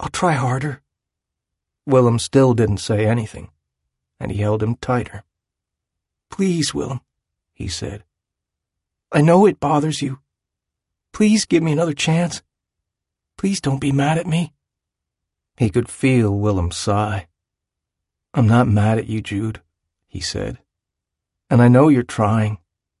I'll try harder." Willem still didn't say anything, and he held him tighter. "Please, Willem," he said. "I know it bothers you. Please give me another chance. Please don't be mad at me." He could feel Willem sigh. "I'm not mad at you, Jude," he said. "And I know you're trying.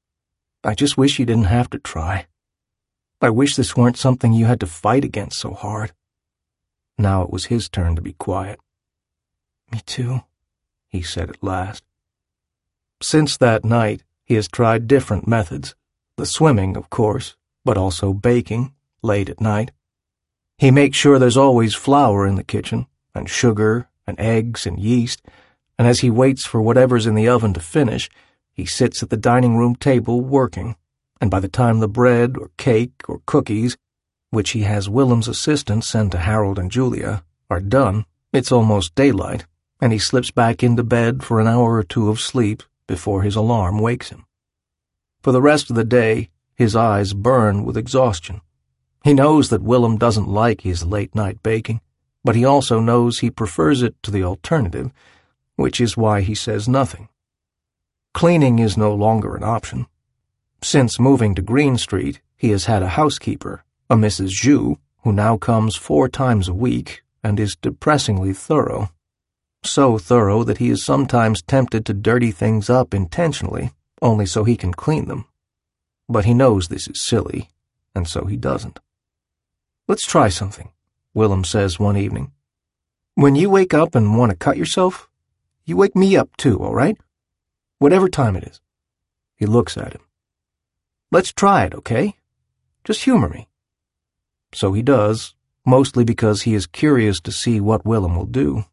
I just wish you didn't have to try. I wish this weren't something you had to fight against so hard." Now it was his turn to be quiet. "Me too," he said at last. Since that night, he has tried different methods. The swimming, of course, but also baking, late at night. He makes sure there's always flour in the kitchen, and sugar, and eggs, and yeast, and as he waits for whatever's in the oven to finish, he sits at the dining room table working, and by the time the bread or cake or cookies, which he has Willem's assistant send to Harold and Julia, are done, it's almost daylight, and he slips back into bed for an hour or two of sleep before his alarm wakes him. For the rest of the day, his eyes burn with exhaustion. He knows that Willem doesn't like his late-night baking, but he also knows he prefers it to the alternative, which is why he says nothing. Cleaning is no longer an option. Since moving to Green Street, he has had a housekeeper, a Mrs. Zhu, who now comes 4 times a week and is depressingly thorough. So thorough that he is sometimes tempted to dirty things up intentionally, only so he can clean them. But he knows this is silly, and so he doesn't. "Let's try something," Willem says one evening. "When you wake up and want to cut yourself, you wake me up too, all right? Whatever time it is." He looks at him. "Let's try it, okay? Just humor me." So he does, mostly because he is curious to see what Willem will do.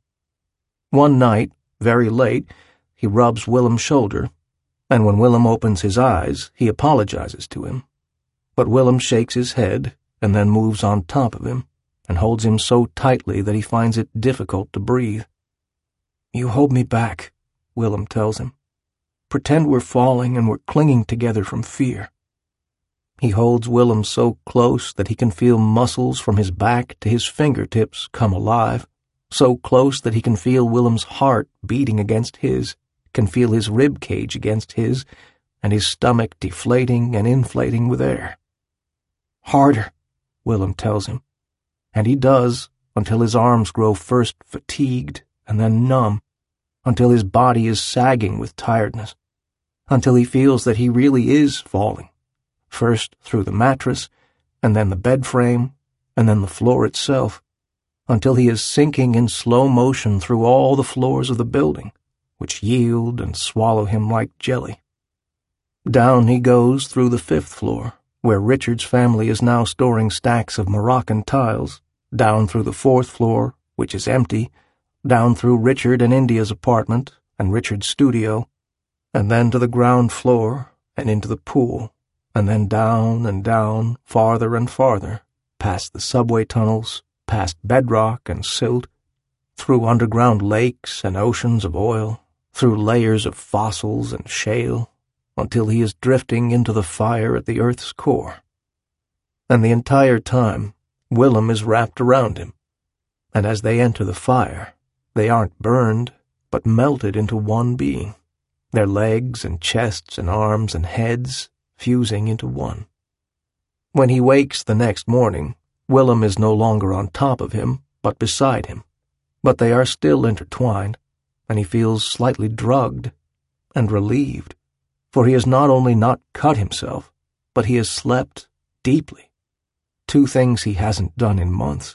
One night, very late, he rubs Willem's shoulder, and when Willem opens his eyes, he apologizes to him. But Willem shakes his head and then moves on top of him and holds him so tightly that he finds it difficult to breathe. "You hold me back," Willem tells him. "Pretend we're falling and we're clinging together from fear." He holds Willem so close that he can feel muscles from his back to his fingertips come alive, so close that he can feel Willem's heart beating against his, can feel his rib cage against his, and his stomach deflating and inflating with air. "Harder," Willem tells him, and he does until his arms grow first fatigued and then numb, until his body is sagging with tiredness, until he feels that he really is falling, first through the mattress, and then the bed frame, and then the floor itself, until he is sinking in slow motion through all the floors of the building, which yield and swallow him like jelly. Down he goes through the 5th floor, where Richard's family is now storing stacks of Moroccan tiles, down through the 4th floor, which is empty, down through Richard and India's apartment and Richard's studio, and then to the ground floor and into the pool, and then down and down, farther and farther, past the subway tunnels, past bedrock and silt, through underground lakes and oceans of oil, through layers of fossils and shale, until he is drifting into the fire at the Earth's core. And the entire time, Willem is wrapped around him, and as they enter the fire, they aren't burned, but melted into one being, their legs and chests and arms and heads fusing into one. When he wakes the next morning, Willem is no longer on top of him, but beside him, but they are still intertwined, and he feels slightly drugged and relieved, for he has not only not cut himself, but he has slept deeply, 2 things he hasn't done in months.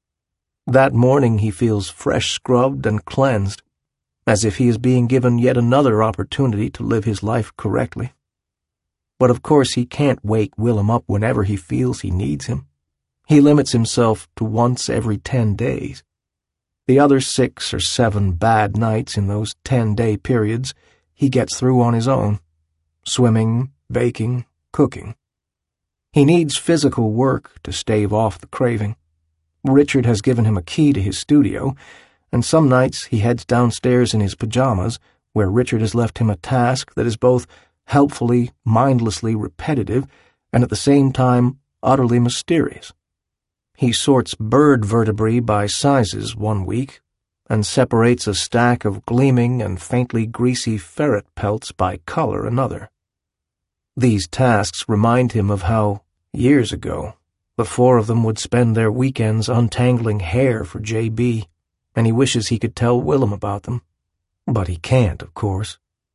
That morning he feels fresh scrubbed and cleansed, as if he is being given yet another opportunity to live his life correctly. But of course he can't wake Willem up whenever he feels he needs him. He limits himself to once every 10 days. The other 6 or 7 bad nights in those 10-day periods he gets through on his own, swimming, baking, cooking. He needs physical work to stave off the craving. Richard has given him a key to his studio, and some nights he heads downstairs in his pajamas, where Richard has left him a task that is both helpfully, mindlessly repetitive, and at the same time utterly mysterious. He sorts bird vertebrae by sizes one week, and separates a stack of gleaming and faintly greasy ferret pelts by color another. These tasks remind him of how, years ago, the four of them would spend their weekends untangling hair for J.B., and he wishes he could tell Willem about them. But he can't, of course.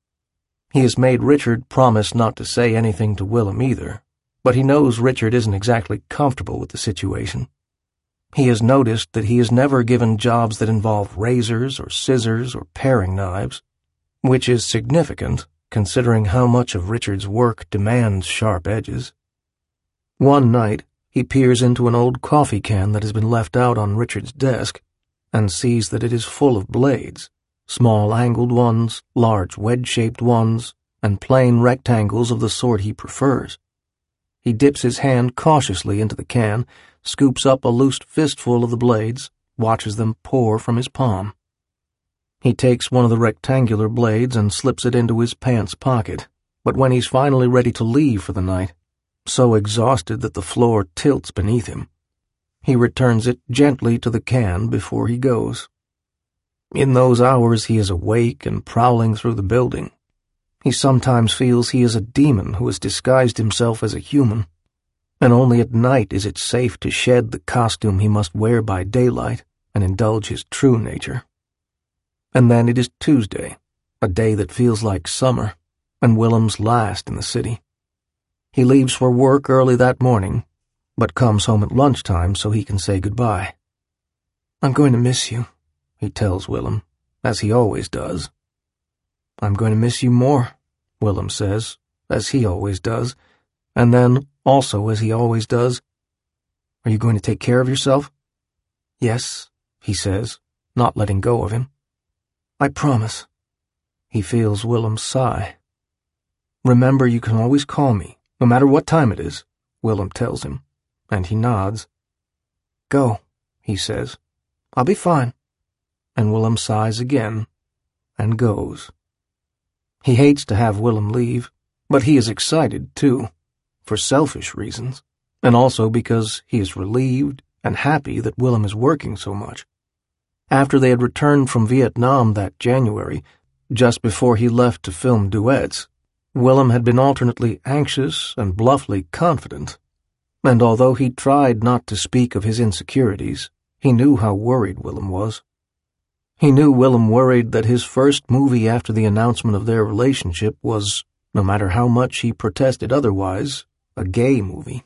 He has made Richard promise not to say anything to Willem either, but he knows Richard isn't exactly comfortable with the situation. He has noticed that he is never given jobs that involve razors or scissors or paring knives, which is significant considering how much of Richard's work demands sharp edges. One night, he peers into an old coffee can that has been left out on Richard's desk and sees that it is full of blades, small angled ones, large wedge-shaped ones, and plain rectangles of the sort he prefers. He dips his hand cautiously into the can, scoops up a loose fistful of the blades, watches them pour from his palm. He takes one of the rectangular blades and slips it into his pants pocket, but when he's finally ready to leave for the night, so exhausted that the floor tilts beneath him, he returns it gently to the can before he goes. In those hours he is awake and prowling through the building. He sometimes feels he is a demon who has disguised himself as a human, and only at night is it safe to shed the costume he must wear by daylight and indulge his true nature. And then it is Tuesday, a day that feels like summer, and Willem's last in the city. He leaves for work early that morning, but comes home at lunchtime so he can say goodbye. "I'm going to miss you," he tells Willem, as he always does. "I'm going to miss you more," Willem says, as he always does, and then, also as he always does, "Are you going to take care of yourself?" "Yes," he says, not letting go of him. "I promise." He feels Willem's sigh. "Remember, you can always call me, no matter what time it is," Willem tells him, and he nods. "Go," he says. "I'll be fine." And Willem sighs again, and goes. He hates to have Willem leave, but he is excited, too, for selfish reasons, and also because he is relieved and happy that Willem is working so much. After they had returned from Vietnam that January, just before he left to film duets, Willem had been alternately anxious and bluffly confident, and although he tried not to speak of his insecurities, he knew how worried Willem was. He knew Willem worried that his first movie after the announcement of their relationship was, no matter how much he protested otherwise, a gay movie.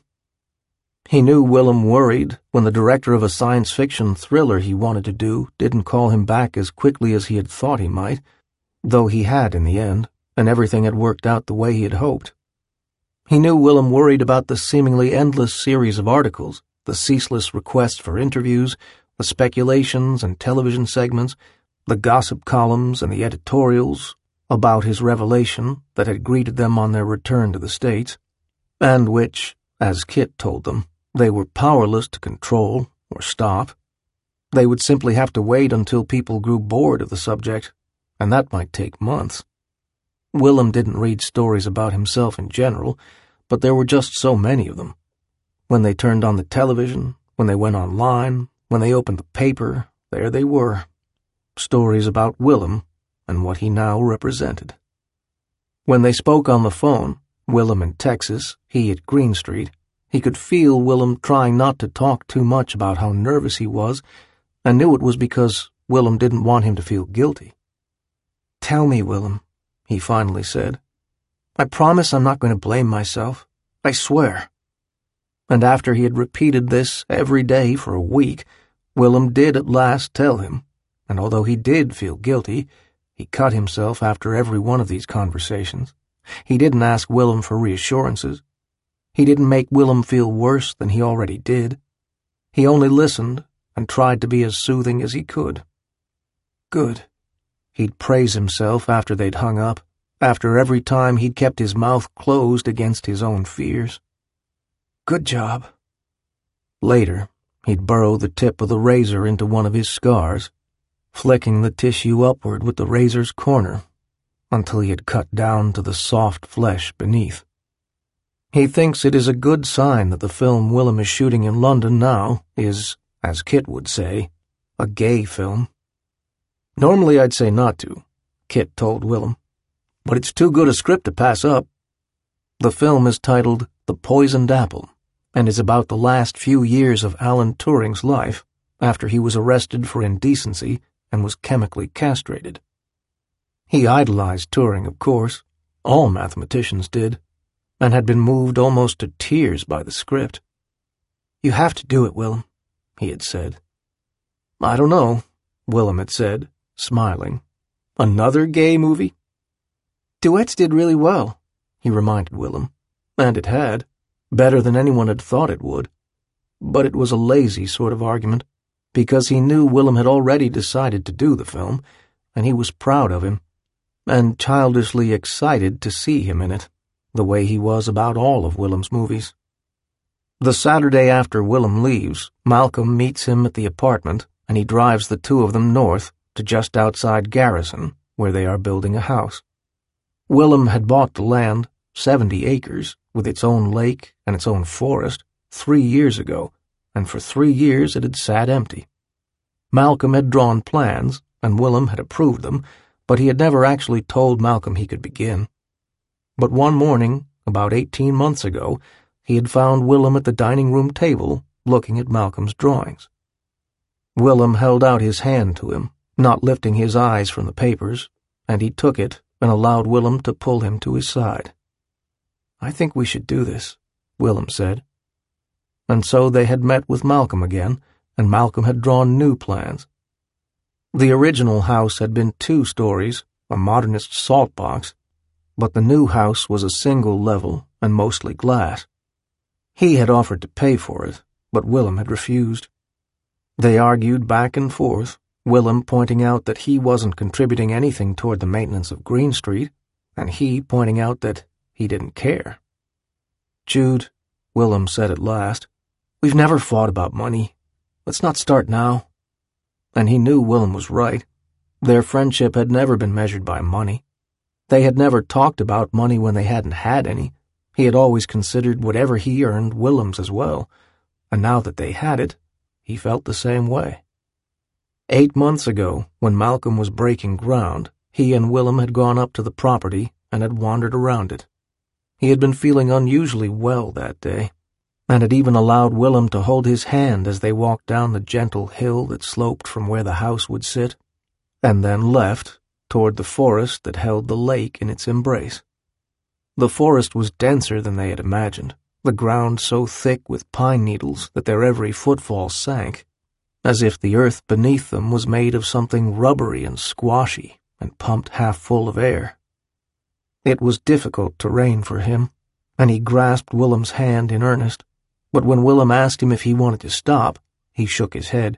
He knew Willem worried when the director of a science fiction thriller he wanted to do didn't call him back as quickly as he had thought he might, though he had in the end, and everything had worked out the way he had hoped. He knew Willem worried about the seemingly endless series of articles, the ceaseless requests for interviews, the speculations and television segments, the gossip columns and the editorials about his revelation that had greeted them on their return to the States, and which, as Kit told them, they were powerless to control or stop. They would simply have to wait until people grew bored of the subject, and that might take months. Willem didn't read stories about himself in general, but there were just so many of them. When they turned on the television, when they went online, when they opened the paper, there they were. Stories about Willem and what he now represented. When they spoke on the phone, Willem in Texas, he at Green Street, he could feel Willem trying not to talk too much about how nervous he was, and knew it was because Willem didn't want him to feel guilty. "Tell me, Willem," he finally said. "I promise I'm not going to blame myself. I swear." And after he had repeated this every day for a week, Willem did at last tell him, and although he did feel guilty, he cut himself after every one of these conversations. He didn't ask Willem for reassurances. He didn't make Willem feel worse than he already did. He only listened and tried to be as soothing as he could. "Good," he'd praise himself after they'd hung up, after every time he'd kept his mouth closed against his own fears. "Good job." Later, he'd burrow the tip of the razor into one of his scars, flicking the tissue upward with the razor's corner until he had cut down to the soft flesh beneath. He thinks it is a good sign that the film Willem is shooting in London now is, as Kit would say, a gay film. Normally I'd say not to, Kit told Willem, but it's too good a script to pass up. The film is titled The Poisoned Apple and is about the last few years of Alan Turing's life after he was arrested for indecency and was chemically castrated. He idolized Turing, of course, all mathematicians did, and had been moved almost to tears by the script. "You have to do it, Willem," he had said. "I don't know," Willem had said, smiling. "Another gay movie?" "Duets did really well," he reminded Willem, and it had, better than anyone had thought it would. But it was a lazy sort of argument, because he knew Willem had already decided to do the film, and he was proud of him, and childishly excited to see him in it, the way he was about all of Willem's movies. The Saturday after Willem leaves, Malcolm meets him at the apartment, and he drives the two of them north to just outside Garrison, where they are building a house. Willem had bought the land, 70 acres, with its own lake and its own forest, 3 years ago, and for 3 years it had sat empty. Malcolm had drawn plans, and Willem had approved them, but he had never actually told Malcolm he could begin. But one morning, about 18 months ago, he had found Willem at the dining room table, looking at Malcolm's drawings. Willem held out his hand to him, not lifting his eyes from the papers, and he took it and allowed Willem to pull him to his side. "I think we should do this," Willem said. And so they had met with Malcolm again, and Malcolm had drawn new plans. The original house had been 2 stories, a modernist salt box, but the new house was a single level and mostly glass. He had offered to pay for it, but Willem had refused. They argued back and forth, Willem pointing out that he wasn't contributing anything toward the maintenance of Green Street, and he pointing out that he didn't care. "Jude," Willem said at last, "we've never fought about money. Let's not start now." And he knew Willem was right. Their friendship had never been measured by money. They had never talked about money when they hadn't had any. He had always considered whatever he earned Willem's as well, and now that they had it, he felt the same way. 8 months ago, when Malcolm was breaking ground, he and Willem had gone up to the property and had wandered around it. He had been feeling unusually well that day, and had even allowed Willem to hold his hand as they walked down the gentle hill that sloped from where the house would sit, and then left toward the forest that held the lake in its embrace. The forest was denser than they had imagined, the ground so thick with pine needles that their every footfall sank, as if the earth beneath them was made of something rubbery and squashy and pumped half full of air. It was difficult terrain for him, and he grasped Willem's hand in earnest, but when Willem asked him if he wanted to stop, he shook his head.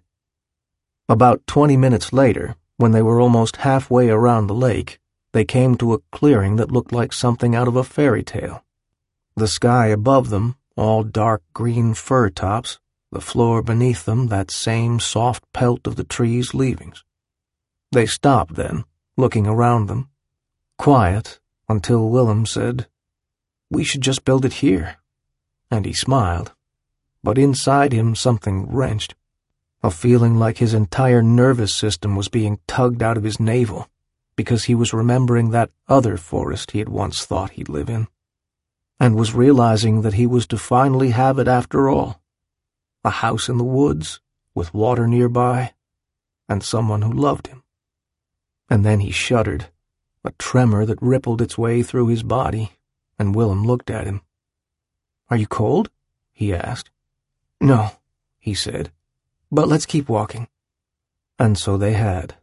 About 20 minutes later, when they were almost halfway around the lake, they came to a clearing that looked like something out of a fairy tale. The sky above them, all dark green fir tops, the floor beneath them that same soft pelt of the trees' leavings. They stopped then, looking around them, quiet, until Willem said, "We should just build it here." And he smiled, but inside him something wrenched, a feeling like his entire nervous system was being tugged out of his navel, because he was remembering that other forest he had once thought he'd live in, and was realizing that he was to finally have it after all. A house in the woods, with water nearby, and someone who loved him. And then he shuddered, a tremor that rippled its way through his body, and Willem looked at him. "Are you cold?" he asked. "No," he said, "but let's keep walking." And so they had.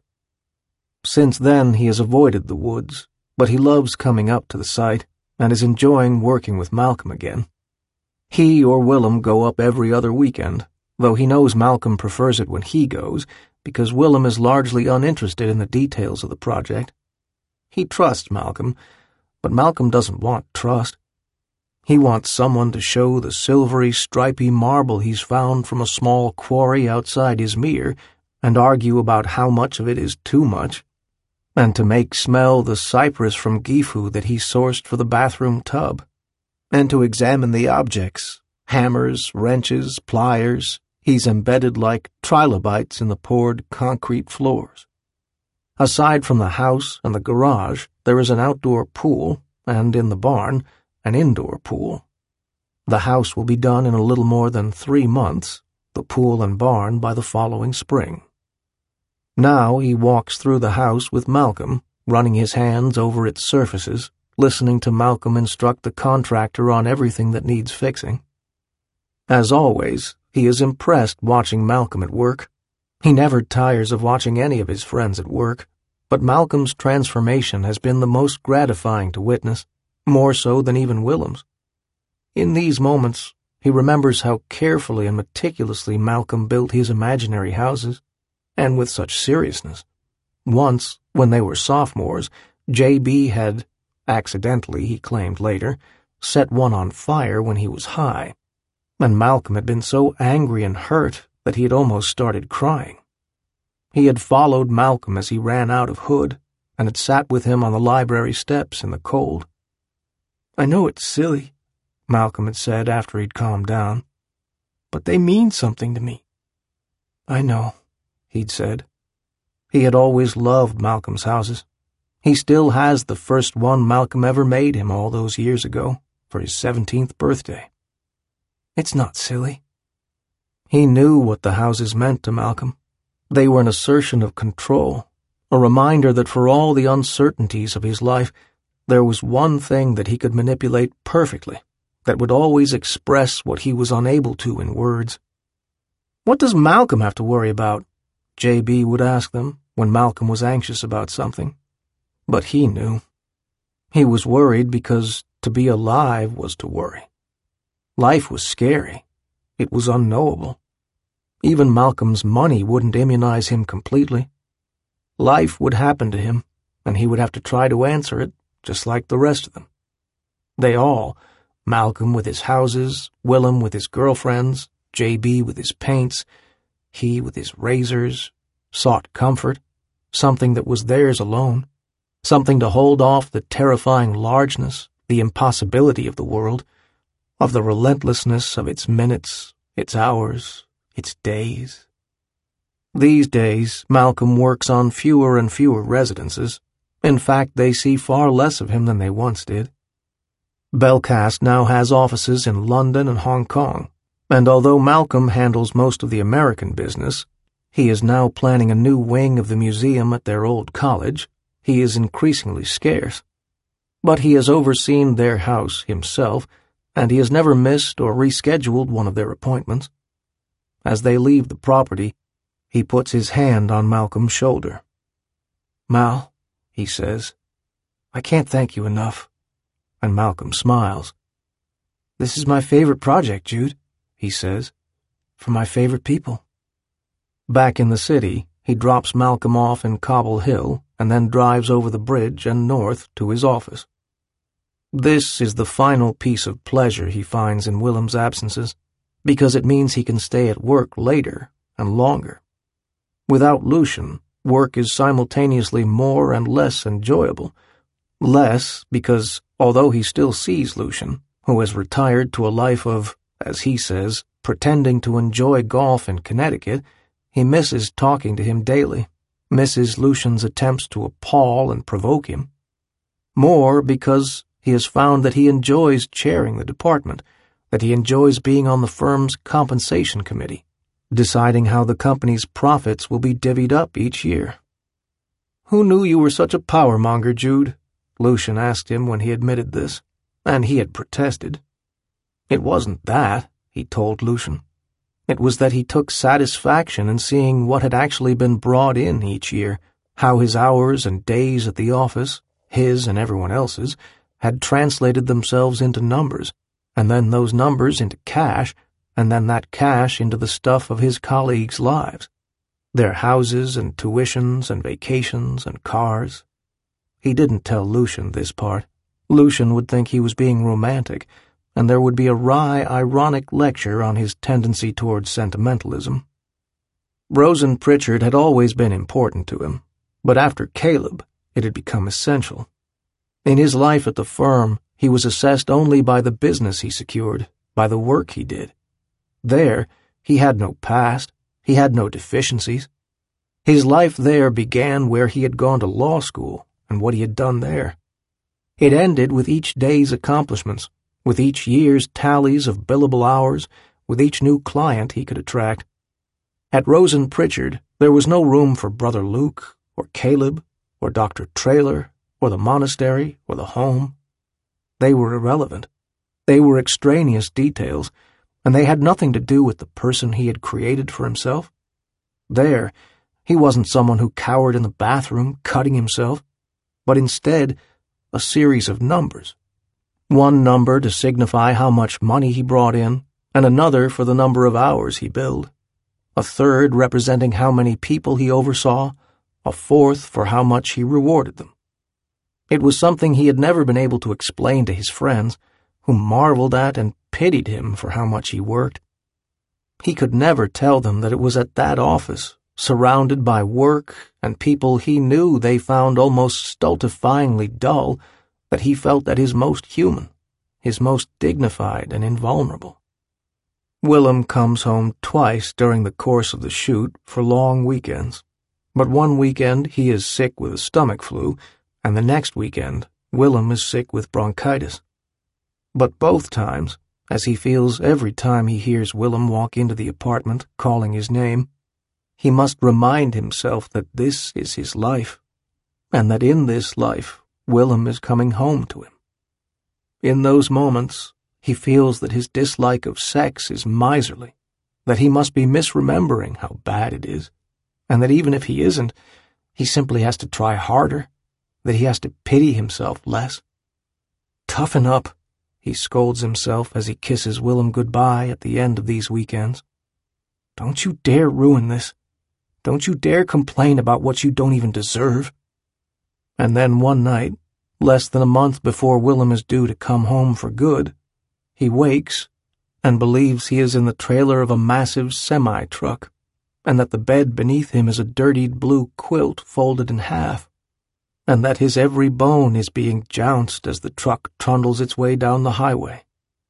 Since then he has avoided the woods, but he loves coming up to the site and is enjoying working with Malcolm again. He or Willem go up every other weekend, though he knows Malcolm prefers it when he goes, because Willem is largely uninterested in the details of the project. He trusts Malcolm, but Malcolm doesn't want trust. He wants someone to show the silvery, stripy marble he's found from a small quarry outside Izmir and argue about how much of it is too much, and to make smell the cypress from Gifu that he sourced for the bathroom tub. and to examine the objects, hammers, wrenches, pliers, he's embedded like trilobites in the poured concrete floors. Aside from the house and the garage, there is an outdoor pool, and in the barn, an indoor pool. The house will be done in a little more than 3 months, the pool and barn by the following spring. Now he walks through the house with Malcolm, running his hands over its surfaces, listening to Malcolm instruct the contractor on everything that needs fixing. As always, he is impressed watching Malcolm at work. He never tires of watching any of his friends at work, but Malcolm's transformation has been the most gratifying to witness, more so than even Willem's. In these moments, he remembers how carefully and meticulously Malcolm built his imaginary houses, and with such seriousness. Once, when they were sophomores, J.B. had, accidentally he claimed later, set one on fire when he was high, and Malcolm had been so angry and hurt that he had almost started crying. He had followed Malcolm as he ran out of Hood, and had sat with him on the library steps in the cold. "I know it's silly," Malcolm had said after he'd calmed down, "but they mean something to me." "I know," he'd said. He had always loved Malcolm's houses. He still has the first one Malcolm ever made him all those years ago, for his 17th birthday. "It's not silly." He knew what the houses meant to Malcolm. They were an assertion of control, a reminder that for all the uncertainties of his life, there was one thing that he could manipulate perfectly, that would always express what he was unable to in words. "What does Malcolm have to worry about?" J.B. would ask them when Malcolm was anxious about something. But he knew. He was worried because to be alive was to worry. Life was scary. It was unknowable. Even Malcolm's money wouldn't immunize him completely. Life would happen to him, and he would have to try to answer it, just like the rest of them. They all, Malcolm with his houses, Willem with his girlfriends, J.B. with his paints, he with his razors, sought comfort, something that was theirs alone, something to hold off the terrifying largeness, the impossibility of the world, of the relentlessness of its minutes, its hours, its days. These days, Malcolm works on fewer and fewer residences. In fact, they see far less of him than they once did. Belcast now has offices in London and Hong Kong, and although Malcolm handles most of the American business, he is now planning a new wing of the museum at their old college. He is increasingly scarce. But he has overseen their house himself, and he has never missed or rescheduled one of their appointments. As they leave the property, he puts his hand on Malcolm's shoulder. "Mal," he says, "I can't thank you enough." And Malcolm smiles. "This is my favorite project, Jude," he says, "for my favorite people." Back in the city, he drops Malcolm off in Cobble Hill and then drives over the bridge and north to his office. This is the final piece of pleasure he finds in Willem's absences, because it means he can stay at work later and longer. Without Lucien, work is simultaneously more and less enjoyable. Less because, although he still sees Lucien, who has retired to a life of, as he says, pretending to enjoy golf in Connecticut, he misses talking to him daily, misses Lucien's attempts to appall and provoke him. More because he has found that he enjoys chairing the department, that he enjoys being on the firm's compensation committee, deciding how the company's profits will be divvied up each year. "Who knew you were such a power-monger, Jude?" Lucien asked him when he admitted this, and he had protested. It wasn't that, he told Lucien. It was that he took satisfaction in seeing what had actually been brought in each year, how his hours and days at the office, his and everyone else's, had translated themselves into numbers, and then those numbers into cash, and then that cash into the stuff of his colleagues' lives, their houses and tuitions and vacations and cars. He didn't tell Lucien this part. Lucien would think he was being romantic, and there would be a wry, ironic lecture on his tendency towards sentimentalism. Rosen Pritchard had always been important to him, but after Caleb, it had become essential. In his life at the firm, he was assessed only by the business he secured, by the work he did. There, he had no past, he had no deficiencies. His life there began where he had gone to law school and what he had done there. It ended with each day's accomplishments, with each year's tallies of billable hours, with each new client he could attract. At Rose and Pritchard, there was no room for Brother Luke, or Caleb, or Dr. Traylor, or the monastery, or the home. They were irrelevant. They were extraneous details, and they had nothing to do with the person he had created for himself. There, he wasn't someone who cowered in the bathroom, cutting himself, but instead a series of numbers. One number to signify how much money he brought in, and another for the number of hours he billed. A third representing how many people he oversaw, a fourth for how much he rewarded them. It was something he had never been able to explain to his friends, who marveled at and pitied him for how much he worked. He could never tell them that it was at that office, surrounded by work and people he knew they found almost stultifyingly dull, that he felt at his most human, his most dignified and invulnerable. Willem comes home twice during the course of the shoot for long weekends, but one weekend he is sick with a stomach flu, and the next weekend Willem is sick with bronchitis. But both times, as he feels every time he hears Willem walk into the apartment calling his name, he must remind himself that this is his life, and that in this life Willem is coming home to him. In those moments, he feels that his dislike of sex is miserly, that he must be misremembering how bad it is, and that even if he isn't, he simply has to try harder, that he has to pity himself less. Toughen up, he scolds himself as he kisses Willem goodbye at the end of these weekends. Don't you dare ruin this. Don't you dare complain about what you don't even deserve. And then one night, less than a month before Willem is due to come home for good, he wakes and believes he is in the trailer of a massive semi-truck, and that the bed beneath him is a dirtied blue quilt folded in half, and that his every bone is being jounced as the truck trundles its way down the highway.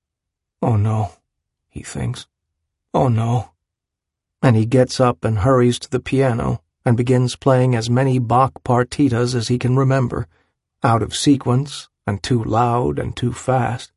Oh no, he thinks. Oh no. And he gets up and hurries to the piano and begins playing as many Bach partitas as he can remember, out of sequence and too loud and too fast.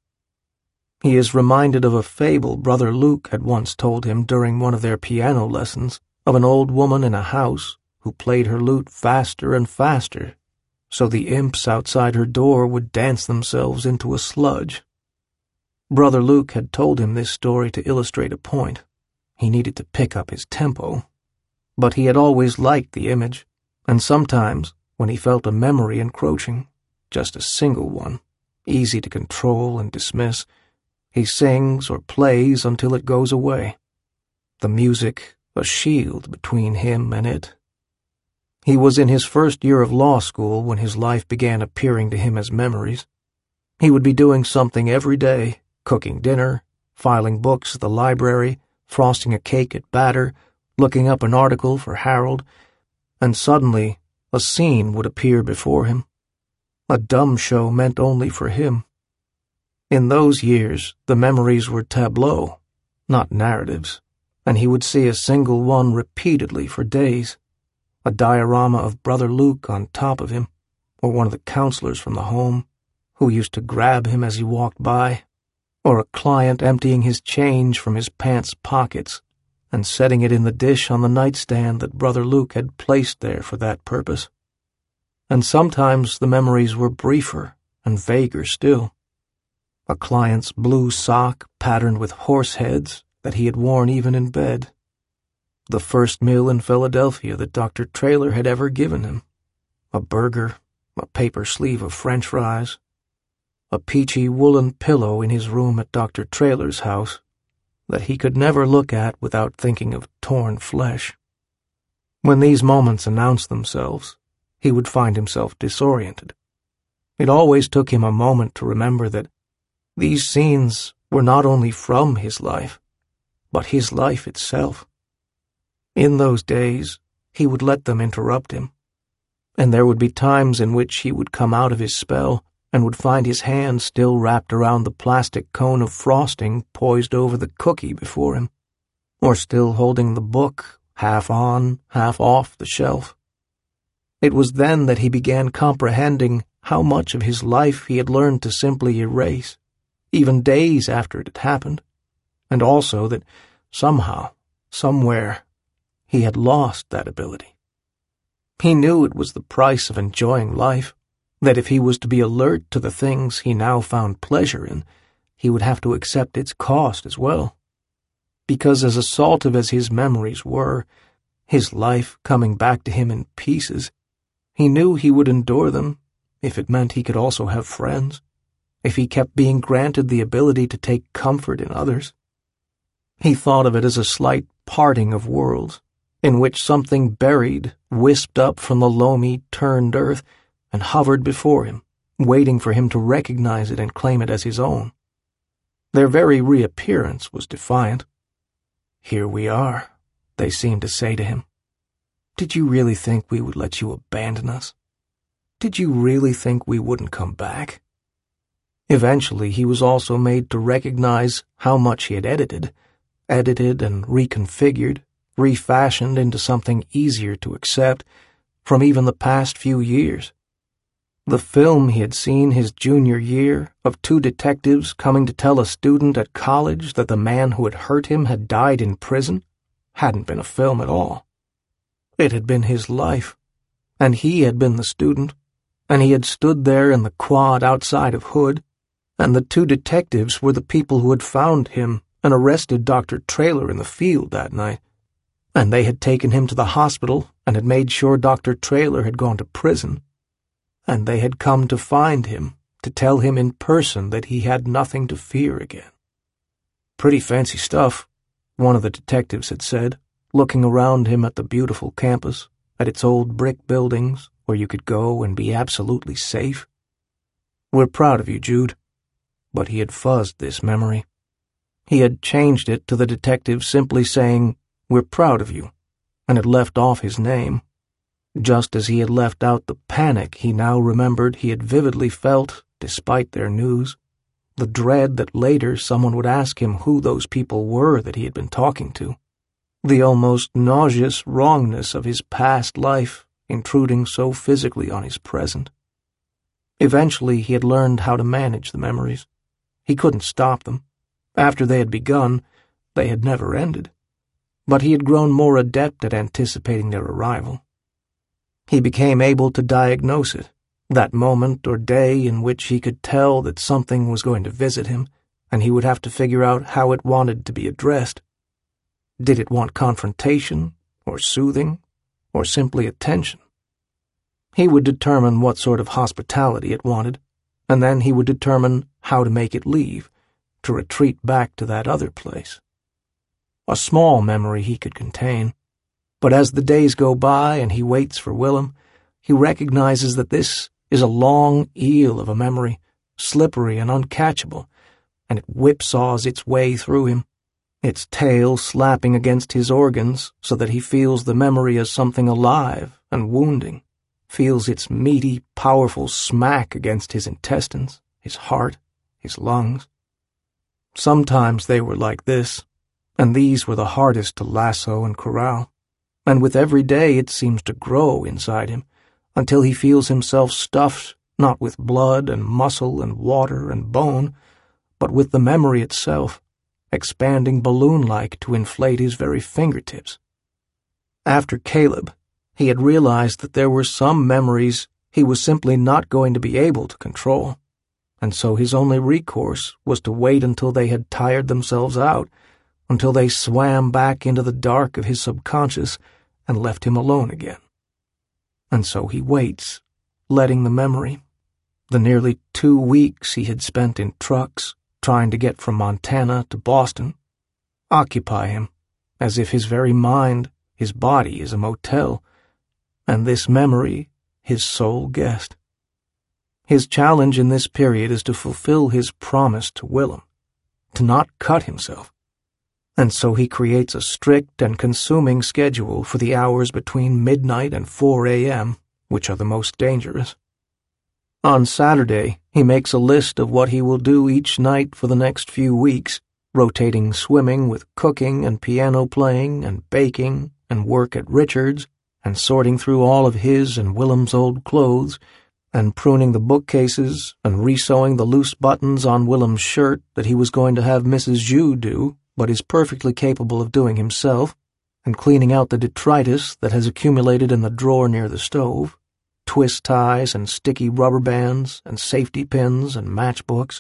He is reminded of a fable Brother Luke had once told him during one of their piano lessons, of an old woman in a house who played her lute faster and faster, so the imps outside her door would dance themselves into a sludge. Brother Luke had told him this story to illustrate a point. He needed to pick up his tempo. But he had always liked the image, and sometimes, when he felt a memory encroaching, just a single one, easy to control and dismiss, he sings or plays until it goes away. The music, a shield between him and it. He was in his first year of law school when his life began appearing to him as memories. He would be doing something every day, cooking dinner, filing books at the library, frosting a cake at Batter, looking up an article for Harold, and suddenly a scene would appear before him. A dumb show meant only for him. In those years, the memories were tableaux, not narratives, and he would see a single one repeatedly for days. A diorama of Brother Luke on top of him, or one of the counselors from the home, who used to grab him as he walked by, or a client emptying his change from his pants pockets and setting it in the dish on the nightstand that Brother Luke had placed there for that purpose. And sometimes the memories were briefer and vaguer still. A client's blue sock patterned with horse heads that he had worn even in bed. The first meal in Philadelphia that Dr. Traylor had ever given him. A burger, a paper sleeve of French fries, a peachy woolen pillow in his room at Dr. Traylor's house that he could never look at without thinking of torn flesh. When these moments announced themselves, he would find himself disoriented. It always took him a moment to remember that these scenes were not only from his life, but his life itself. In those days, he would let them interrupt him, and there would be times in which he would come out of his spell and would find his hand still wrapped around the plastic cone of frosting poised over the cookie before him, or still holding the book half on, half off the shelf. It was then that he began comprehending how much of his life he had learned to simply erase, even days after it had happened, and also that somehow, somewhere, he had lost that ability. He knew it was the price of enjoying life, that if he was to be alert to the things he now found pleasure in, he would have to accept its cost as well. Because as assaultive as his memories were, his life coming back to him in pieces, he knew he would endure them if it meant he could also have friends, if he kept being granted the ability to take comfort in others. He thought of it as a slight parting of worlds, in which something buried wisped up from the loamy, turned earth and hovered before him, waiting for him to recognize it and claim it as his own. Their very reappearance was defiant. "Here we are," they seemed to say to him. "Did you really think we would let you abandon us? Did you really think we wouldn't come back?" Eventually, he was also made to recognize how much he had edited and reconfigured, refashioned into something easier to accept from even the past few years. The film he had seen his junior year of two detectives coming to tell a student at college that the man who had hurt him had died in prison hadn't been a film at all. It had been his life, and he had been the student, and he had stood there in the quad outside of Hood, and the two detectives were the people who had found him and arrested Dr. Traylor in the field that night, and they had taken him to the hospital and had made sure Dr. Traylor had gone to prison, and they had come to find him, to tell him in person that he had nothing to fear again. "Pretty fancy stuff," one of the detectives had said, looking around him at the beautiful campus, at its old brick buildings where you could go and be absolutely safe. "We're proud of you, Jude." But he had fuzzed this memory. He had changed it to the detective simply saying, "We're proud of you," and had left off his name, just as he had left out the panic he now remembered he had vividly felt despite their news, the dread that later someone would ask him who those people were that he had been talking to, the almost nauseous wrongness of his past life intruding so physically on his present. Eventually he had learned how to manage the memories. He couldn't stop them. After they had begun, they had never ended. But he had grown more adept at anticipating their arrival. He became able to diagnose it, that moment or day in which he could tell that something was going to visit him, and he would have to figure out how it wanted to be addressed. Did it want confrontation, or soothing, or simply attention? He would determine what sort of hospitality it wanted, and then he would determine how to make it leave, to retreat back to that other place. A small memory he could contain, but as the days go by and he waits for Willem, he recognizes that this is a long eel of a memory, slippery and uncatchable, and it whipsaws its way through him, its tail slapping against his organs so that he feels the memory as something alive and wounding, feels its meaty, powerful smack against his intestines, his heart, his lungs. Sometimes they were like this, and these were the hardest to lasso and corral, and with every day it seems to grow inside him, until he feels himself stuffed not with blood and muscle and water and bone, but with the memory itself, expanding balloon-like to inflate his very fingertips. After Caleb, he had realized that there were some memories he was simply not going to be able to control, and so his only recourse was to wait until they had tired themselves out, until they swam back into the dark of his subconscious and left him alone again. And so he waits, letting the memory, the nearly 2 weeks he had spent in trucks trying to get from Montana to Boston, occupy him as if his very mind, his body is a motel, and this memory his sole guest. His challenge in this period is to fulfill his promise to Willem, to not cut himself, and so he creates a strict and consuming schedule for the hours between midnight and 4 a.m., which are the most dangerous. On Saturday, He makes a list of what he will do each night for the next few weeks, rotating swimming with cooking and piano playing and baking and work at Richard's and sorting through all of his and Willem's old clothes and pruning the bookcases and resewing the loose buttons on Willem's shirt that he was going to have Mrs. Jue do, but is perfectly capable of doing himself, and cleaning out the detritus that has accumulated in the drawer near the stove, twist ties and sticky rubber bands and safety pins and matchbooks.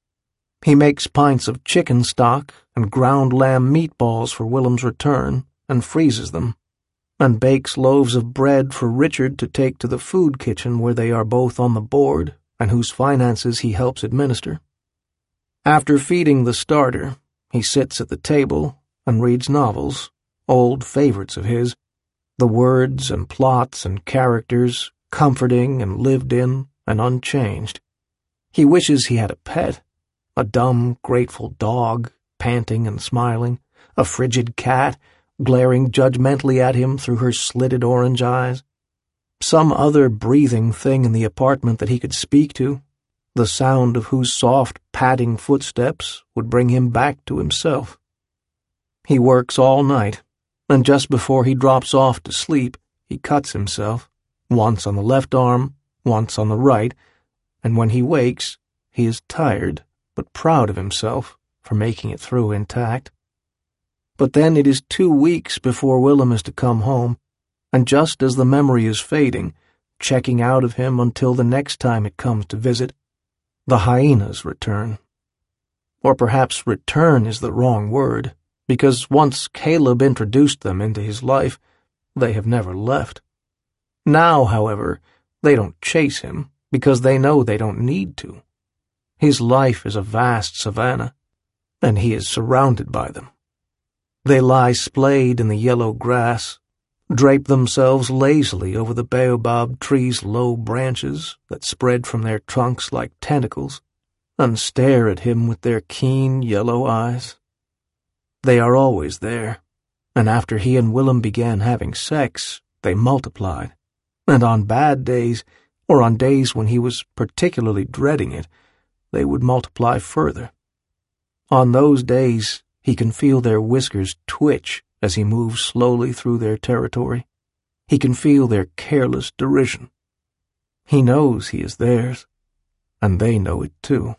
He makes pints of chicken stock and ground lamb meatballs for Willem's return and freezes them, and bakes loaves of bread for Richard to take to the food kitchen where they are both on the board and whose finances he helps administer. After feeding the starter, he sits at the table and reads novels, old favorites of his, the words and plots and characters comforting and lived in and unchanged. He wishes he had a pet, a dumb, grateful dog, panting and smiling, a frigid cat, glaring judgmentally at him through her slitted orange eyes, some other breathing thing in the apartment that he could speak to, the sound of whose soft, padding footsteps would bring him back to himself. He works all night, and just before he drops off to sleep, he cuts himself, once on the left arm, once on the right, and when he wakes, he is tired but proud of himself for making it through intact. But then it is 2 weeks before Willem is to come home, and just as the memory is fading, checking out of him until the next time it comes to visit, the hyenas return. Or perhaps return is the wrong word, because once Caleb introduced them into his life, they have never left. Now, however, they don't chase him, because they know they don't need to. His life is a vast savanna, and he is surrounded by them. They lie splayed in the yellow grass, drape themselves lazily over the baobab tree's low branches that spread from their trunks like tentacles, and stare at him with their keen yellow eyes. They are always there, and after he and Willem began having sex, they multiplied, and on bad days, or on days when he was particularly dreading it, they would multiply further. On those days, he can feel their whiskers twitch as he moves slowly through their territory. He can feel their careless derision. He knows he is theirs, and they know it too.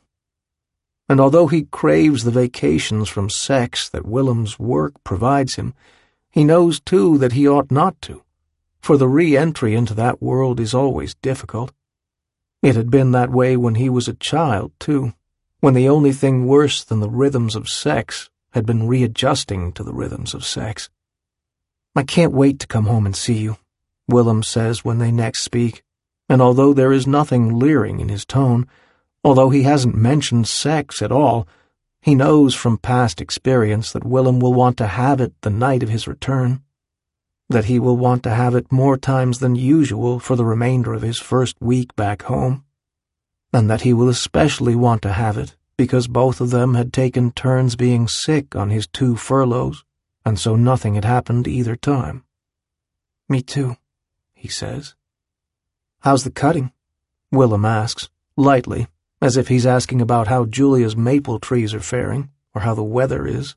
And although he craves the vacations from sex that Willem's work provides him, he knows too that he ought not to, for the re-entry into that world is always difficult. It had been that way when he was a child, too, when the only thing worse than the rhythms of sex had been readjusting to the rhythms of sex. "I can't wait to come home and see you," Willem says when they next speak, and although there is nothing leering in his tone, although he hasn't mentioned sex at all, he knows from past experience that Willem will want to have it the night of his return, that he will want to have it more times than usual for the remainder of his first week back home, and that he will especially want to have it because both of them had taken turns being sick on his 2 furloughs, and so nothing had happened either time. "Me too," he says. "How's the cutting?" Willem asks, lightly, as if he's asking about how Julia's maple trees are faring, or how the weather is.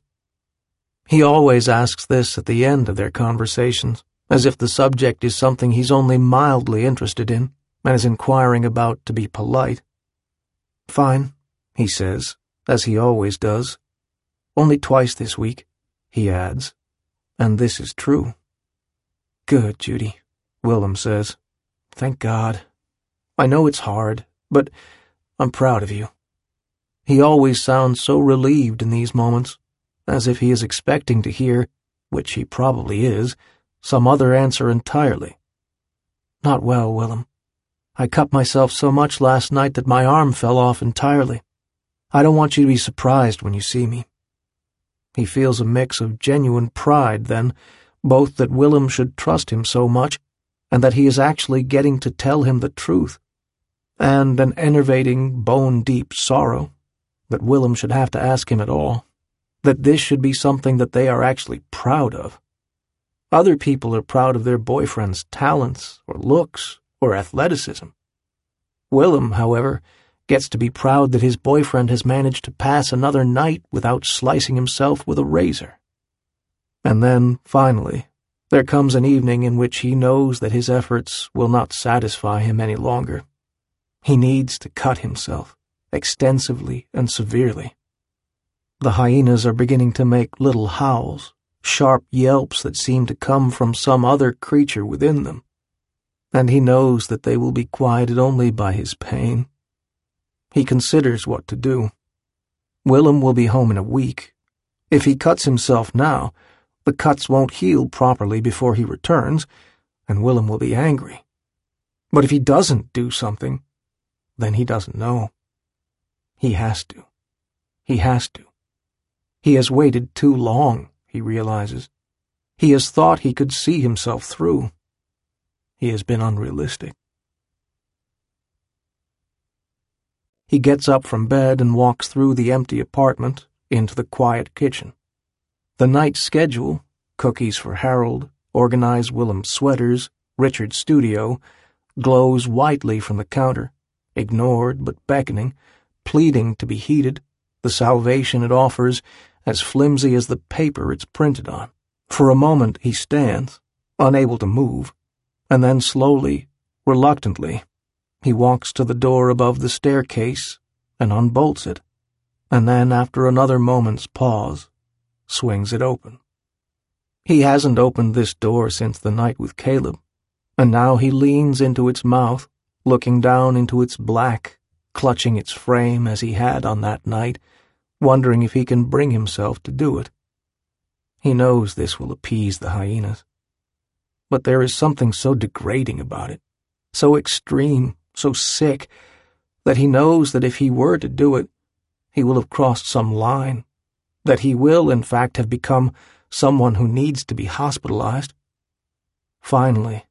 He always asks this at the end of their conversations, as if the subject is something he's only mildly interested in, and is inquiring about to be polite. "Fine," he says, as he always does. "Only twice this week," he adds, and this is true. "Good, Judy," Willem says. "Thank God. I know it's hard, but I'm proud of you." He always sounds so relieved in these moments, as if he is expecting to hear, which he probably is, some other answer entirely. "Not well, Willem. I cut myself so much last night that my arm fell off entirely. I don't want you to be surprised when you see me." He feels a mix of genuine pride, then, both that Willem should trust him so much, and that he is actually getting to tell him the truth, and an enervating, bone-deep sorrow that Willem should have to ask him at all, that this should be something that they are actually proud of. Other people are proud of their boyfriend's talents, or looks, or athleticism. Willem, however, gets to be proud that his boyfriend has managed to pass another night without slicing himself with a razor. And then, finally, there comes an evening in which he knows that his efforts will not satisfy him any longer. He needs to cut himself, extensively and severely. The hyenas are beginning to make little howls, sharp yelps that seem to come from some other creature within them, and he knows that they will be quieted only by his pain. He considers what to do. Willem will be home in a week. If he cuts himself now, the cuts won't heal properly before he returns, and Willem will be angry. But if he doesn't do something, then he doesn't know. He has to. He has to. He has waited too long, he realizes. He has thought he could see himself through. He has been unrealistic. He gets up from bed and walks through the empty apartment into the quiet kitchen. The night's schedule, cookies for Harold, organized Willem's sweaters, Richard's studio, glows whitely from the counter, ignored but beckoning, pleading to be heeded, the salvation it offers as flimsy as the paper it's printed on. For a moment he stands, unable to move, and then slowly, reluctantly, he walks to the door above the staircase and unbolts it, and then, after another moment's pause, swings it open. He hasn't opened this door since the night with Caleb, and now he leans into its mouth, looking down into its black, clutching its frame as he had on that night, wondering if he can bring himself to do it. He knows this will appease the hyenas. But there is something so degrading about it, so extreme, so sick, that he knows that if he were to do it, he will have crossed some line, that he will, in fact, have become someone who needs to be hospitalized. Finally,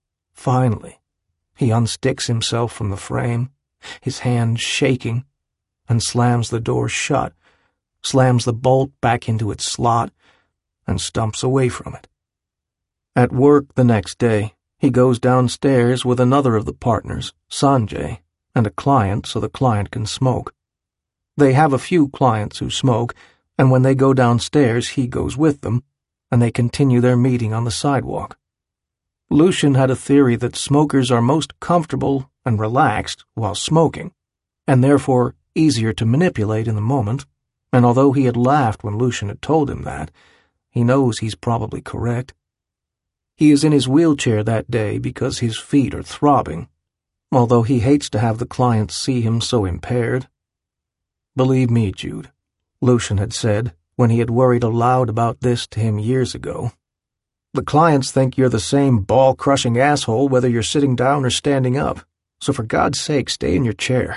he unsticks himself from the frame, his hand shaking, and slams the door shut, slams the bolt back into its slot, and stumps away from it. At work the next day, he goes downstairs with another of the partners, Sanjay, and a client so the client can smoke. They have a few clients who smoke, and when they go downstairs he goes with them, and they continue their meeting on the sidewalk. Lucian had a theory that smokers are most comfortable and relaxed while smoking, and therefore easier to manipulate in the moment, and although he had laughed when Lucian had told him that, he knows he's probably correct. He is in his wheelchair that day because his feet are throbbing, although he hates to have the clients see him so impaired. "Believe me, Jude," Lucian had said when he had worried aloud about this to him years ago, "the clients think you're the same ball-crushing asshole whether you're sitting down or standing up, so for God's sake stay in your chair."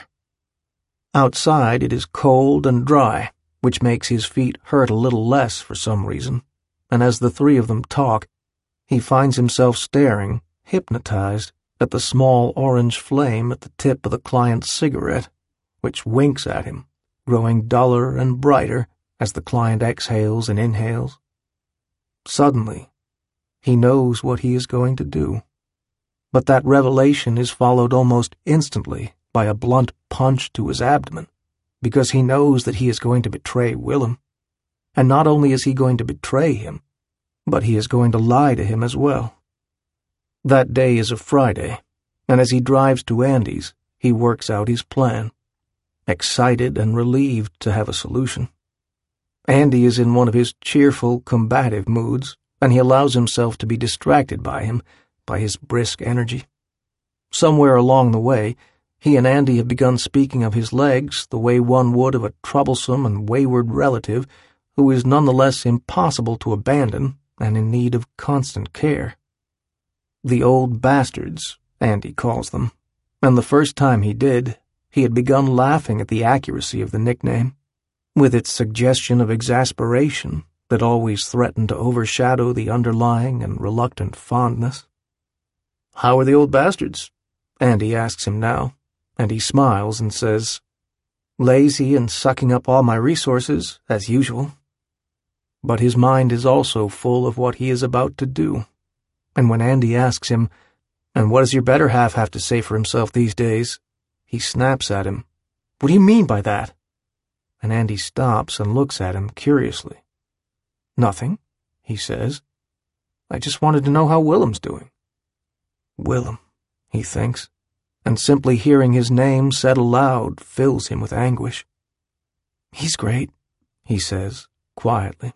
Outside it is cold and dry, which makes his feet hurt a little less for some reason, and as the three of them talk, he finds himself staring, hypnotized, at the small orange flame at the tip of the client's cigarette, which winks at him, growing duller and brighter as the client exhales and inhales. Suddenly, he knows what he is going to do, but that revelation is followed almost instantly by a blunt punch to his abdomen, because he knows that he is going to betray Willem, and not only is he going to betray him, but he is going to lie to him as well. That day is a Friday, and as he drives to Andy's, he works out his plan, excited and relieved to have a solution. Andy is in one of his cheerful, combative moods, and he allows himself to be distracted by him, by his brisk energy. Somewhere along the way, he and Andy have begun speaking of his legs the way one would of a troublesome and wayward relative who is nonetheless impossible to abandon and in need of constant care. "The old bastards," Andy calls them, and the first time he did, he had begun laughing at the accuracy of the nickname, with its suggestion of exasperation that always threatened to overshadow the underlying and reluctant fondness. "How are the old bastards?" Andy asks him now, and he smiles and says, "Lazy and sucking up all my resources, as usual." But his mind is also full of what he is about to do, and when Andy asks him, "And what does your better half have to say for himself these days?" he snaps at him, What do you mean by that?" And Andy stops and looks at him curiously. "Nothing," he says. "I just wanted to know how Willem's doing." Willem, he thinks, and simply hearing his name said aloud fills him with anguish. "He's great," he says, quietly.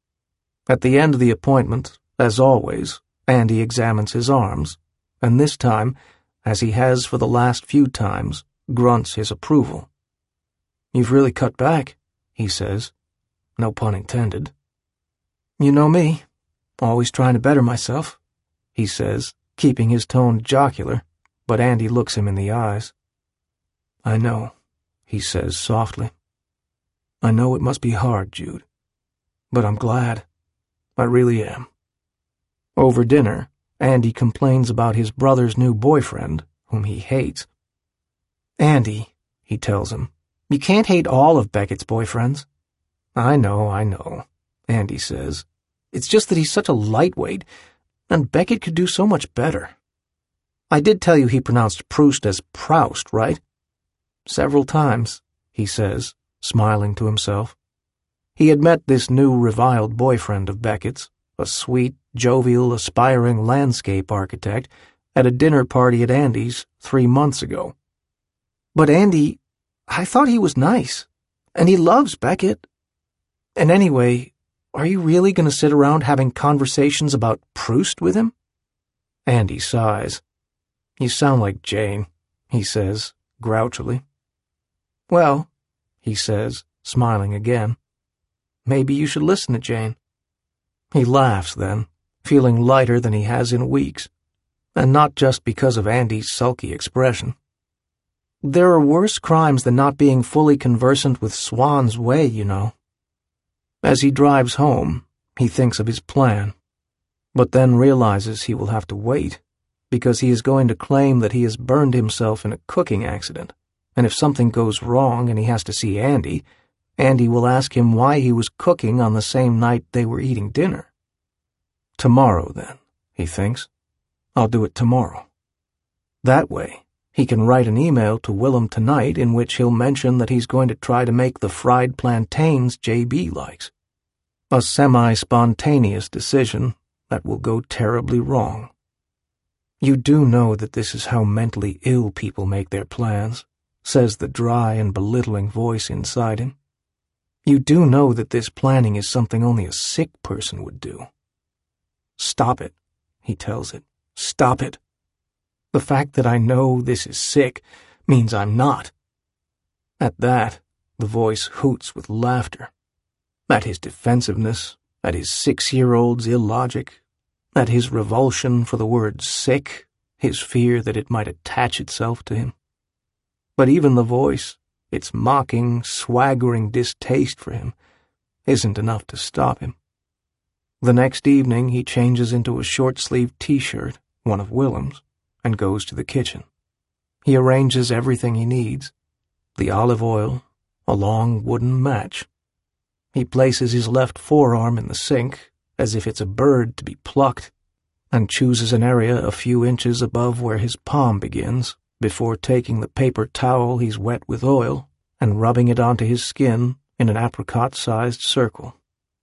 At the end of the appointment, as always, Andy examines his arms, and this time, as he has for the last few times, grunts his approval. "You've really cut back," he says. No pun intended. "You know me, always trying to better myself," he says, keeping his tone jocular, but Andy looks him in the eyes. "I know," he says softly. "I know it must be hard, Jude. But I'm glad. I really am." Over dinner, Andy complains about his brother's new boyfriend, whom he hates. "Andy," he tells him, "you can't hate all of Beckett's boyfriends." I know, Andy says. "It's just that he's such a lightweight, and Beckett could do so much better. I did tell you he pronounced Proust as Proust, right?" "Several times," he says, smiling to himself. He had met this new reviled boyfriend of Beckett's, a sweet, jovial, aspiring landscape architect, at a dinner party at Andy's 3 months ago. "But Andy, I thought he was nice, and he loves Beckett. And anyway, are you really going to sit around having conversations about Proust with him?" Andy sighs. "You sound like Jane," he says, grouchily. "Well," he says, smiling again, "maybe you should listen to Jane." He laughs then, feeling lighter than he has in weeks, and not just because of Andy's sulky expression. There are worse crimes than not being fully conversant with Swan's way, you know. As he drives home, he thinks of his plan, but then realizes he will have to wait, because he is going to claim that he has burned himself in a cooking accident, and if something goes wrong and he has to see Andy, Andy will ask him why he was cooking on the same night they were eating dinner. Tomorrow, then, he thinks. I'll do it tomorrow. That way, he can write an email to Willem tonight in which he'll mention that he's going to try to make the fried plantains J.B. likes. A semi-spontaneous decision that will go terribly wrong. "You do know that this is how mentally ill people make their plans," says the dry and belittling voice inside him. "You do know that this planning is something only a sick person would do." "Stop it," he tells it. "Stop it. The fact that I know this is sick means I'm not." At that, the voice hoots with laughter. At his defensiveness, at his 6-year-old's illogic, at his revulsion for the word sick, his fear that it might attach itself to him. But even the voice, its mocking, swaggering distaste for him, isn't enough to stop him. The next evening he changes into a short-sleeved t-shirt, one of Willem's, and goes to the kitchen. He arranges everything he needs: the olive oil, a long wooden match. He places his left forearm in the sink, as if it's a bird to be plucked, and chooses an area a few inches above where his palm begins, before taking the paper towel he's wet with oil and rubbing it onto his skin in an apricot-sized circle.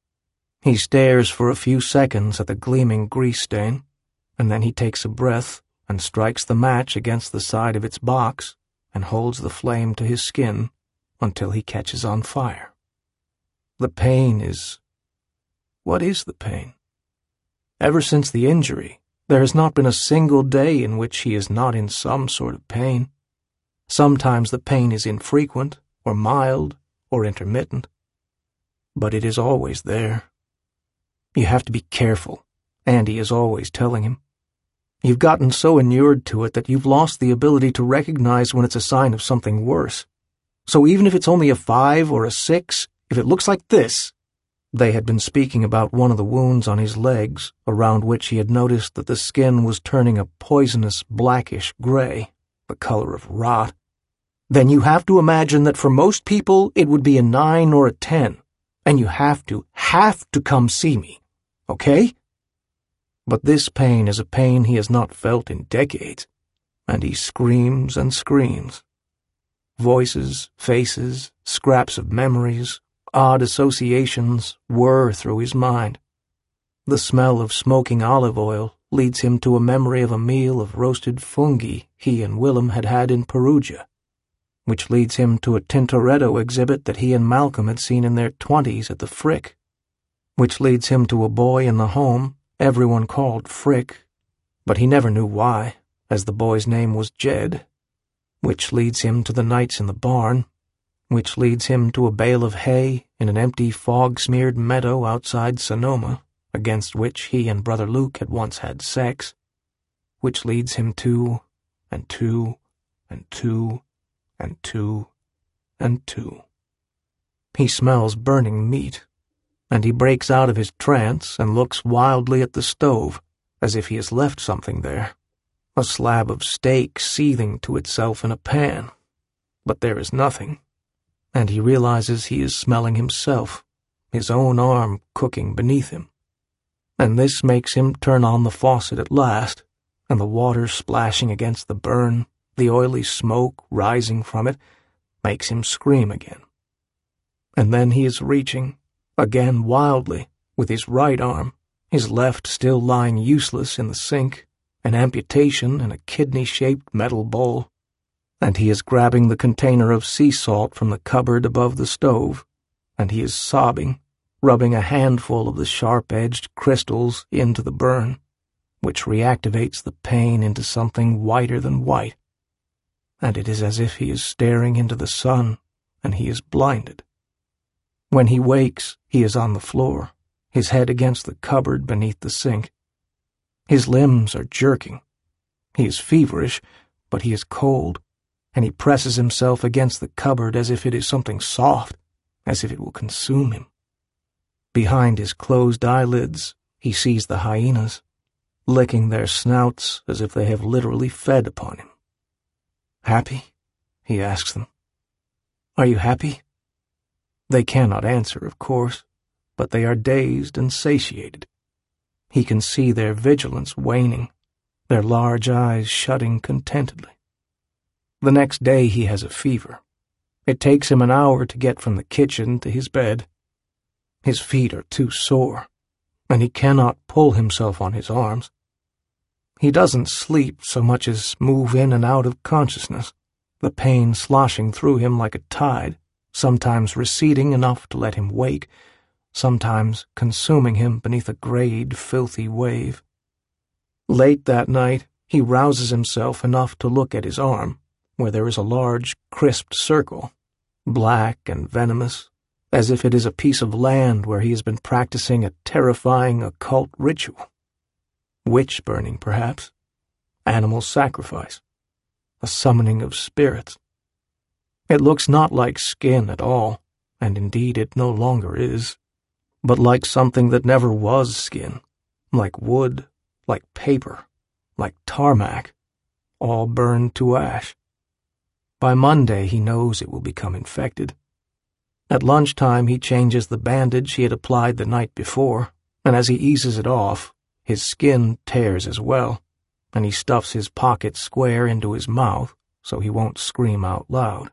He stares for a few seconds at the gleaming grease stain, and then he takes a breath and strikes the match against the side of its box and holds the flame to his skin until he catches on fire. The pain is... What is the pain? Ever since the injury, there has not been a single day in which he is not in some sort of pain. Sometimes the pain is infrequent, or mild, or intermittent. But it is always there. You have to be careful, Andy is always telling him. You've gotten so inured to it that you've lost the ability to recognize when it's a sign of something worse. So even if it's only a 5 or a 6, if it looks like this... They had been speaking about one of the wounds on his legs, around which he had noticed that the skin was turning a poisonous blackish gray, the color of rot. Then you have to imagine that for most people it would be a 9 or a 10, and you have to come see me, okay? But this pain is a pain he has not felt in decades, and he screams and screams. Voices, faces, scraps of memories, odd associations whir through his mind. The smell of smoking olive oil leads him to a memory of a meal of roasted fungi he and Willem had had in Perugia, which leads him to a Tintoretto exhibit that he and Malcolm had seen in their 20s at the Frick, which leads him to a boy in the home everyone called Frick, but he never knew why, as the boy's name was Jed, which leads him to the nights in the barn, which leads him to a bale of hay in an empty fog-smeared meadow outside Sonoma, against which he and Brother Luke had once had sex, which leads him to, and to, and to, and to, and to. He smells burning meat, and he breaks out of his trance and looks wildly at the stove, as if he has left something there, a slab of steak seething to itself in a pan. But there is nothing, and he realizes he is smelling himself, his own arm cooking beneath him. And this makes him turn on the faucet at last, and the water splashing against the burn, the oily smoke rising from it, makes him scream again. And then he is reaching, again wildly, with his right arm, his left still lying useless in the sink, an amputation in a kidney-shaped metal bowl, and he is grabbing the container of sea salt from the cupboard above the stove, and he is sobbing, rubbing a handful of the sharp-edged crystals into the burn, which reactivates the pain into something whiter than white, and it is as if he is staring into the sun, and he is blinded. When he wakes, he is on the floor, his head against the cupboard beneath the sink. His limbs are jerking. He is feverish, but he is cold, and he presses himself against the cupboard as if it is something soft, as if it will consume him. Behind his closed eyelids, he sees the hyenas, licking their snouts as if they have literally fed upon him. "Happy?" he asks them. "Are you happy?" They cannot answer, of course, but they are dazed and satiated. He can see their vigilance waning, their large eyes shutting contentedly. The next day he has a fever. It takes him an hour to get from the kitchen to his bed. His feet are too sore, and he cannot pull himself on his arms. He doesn't sleep so much as move in and out of consciousness, the pain sloshing through him like a tide, sometimes receding enough to let him wake, sometimes consuming him beneath a grayed, filthy wave. Late that night, he rouses himself enough to look at his arm, where there is a large, crisped circle, black and venomous, as if it is a piece of land where he has been practicing a terrifying occult ritual. Witch-burning, perhaps. Animal sacrifice. A summoning of spirits. It looks not like skin at all, and indeed it no longer is, but like something that never was skin, like wood, like paper, like tarmac, all burned to ash. By Monday he knows it will become infected. At lunchtime he changes the bandage he had applied the night before, and as he eases it off, his skin tears as well, and he stuffs his pocket square into his mouth so he won't scream out loud.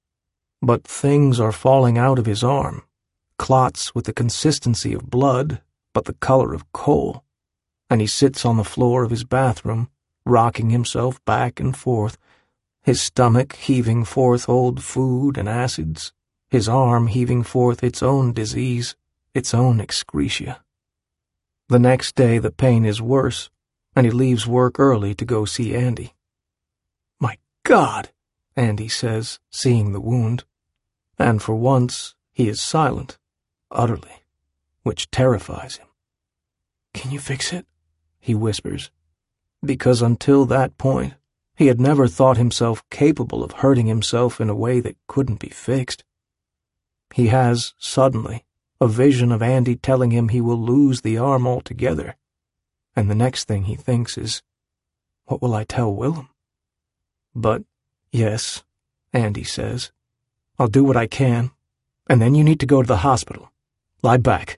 But things are falling out of his arm, clots with the consistency of blood but the color of coal, and he sits on the floor of his bathroom, rocking himself back and forth, his stomach heaving forth old food and acids, his arm heaving forth its own disease, its own excretia. The next day the pain is worse, and he leaves work early to go see Andy. "My God," Andy says, seeing the wound, and for once he is silent, utterly, which terrifies him. "Can you fix it?" he whispers, because until that point he had never thought himself capable of hurting himself in a way that couldn't be fixed. He has, suddenly, a vision of Andy telling him he will lose the arm altogether, and the next thing he thinks is, "What will I tell Willem?" But, "Yes," Andy says, "I'll do what I can, and then you need to go to the hospital. Lie back."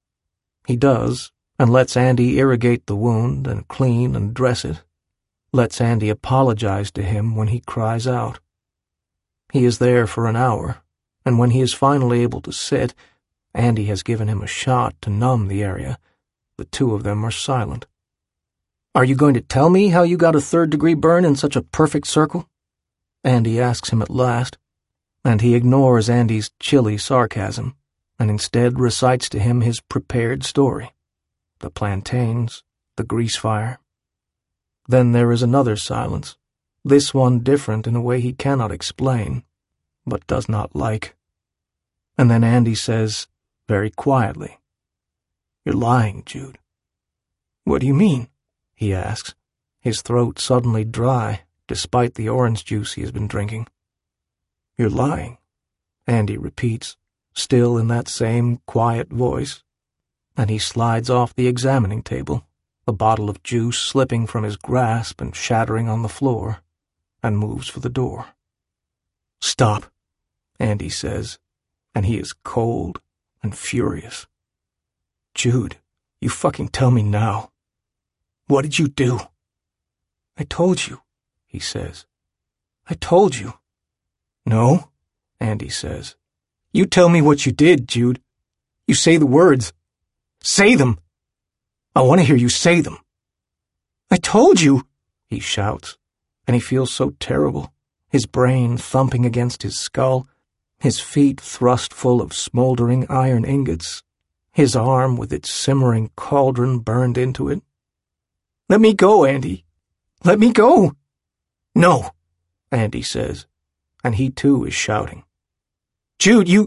He does, and lets Andy irrigate the wound and clean and dress it, lets Andy apologize to him when he cries out. He is there for an hour, and when he is finally able to sit, Andy has given him a shot to numb the area. The two of them are silent. "Are you going to tell me how you got a third-degree burn in such a perfect circle?" Andy asks him at last, and he ignores Andy's chilly sarcasm and instead recites to him his prepared story: the plantains, the grease fire. Then there is another silence, this one different in a way he cannot explain, but does not like. And then Andy says, very quietly, "You're lying, Jude." "What do you mean?" he asks, his throat suddenly dry despite the orange juice he has been drinking. "You're lying," Andy repeats, still in that same quiet voice, and he slides off the examining table, the bottle of juice slipping from his grasp and shattering on the floor, and moves for the door. "Stop," Andy says, and he is cold and furious. "Jude, you fucking tell me now. What did you do?" "I told you," he says. "I told you." "No," Andy says. "You tell me what you did, Jude. You say the words. Say them. I want to hear you say them." "I told you," he shouts, and he feels so terrible, his brain thumping against his skull, his feet thrust full of smoldering iron ingots, his arm with its simmering cauldron burned into it. "Let me go, Andy. Let me go." "No," Andy says, and he too is shouting. "Jude, you...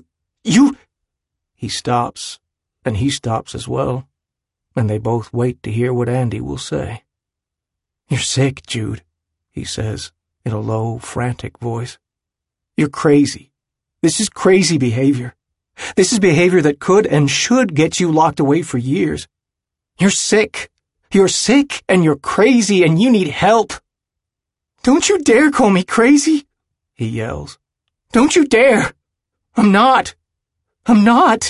He stops, and he stops as well, and they both wait to hear what Andy will say. "You're sick, Jude," he says, in a low, frantic voice. "You're crazy. This is crazy behavior. This is behavior that could and should get you locked away for years. You're sick. You're sick, and you're crazy, and you need help. Don't you dare call me crazy," he yells. "Don't you dare. I'm not. I'm not."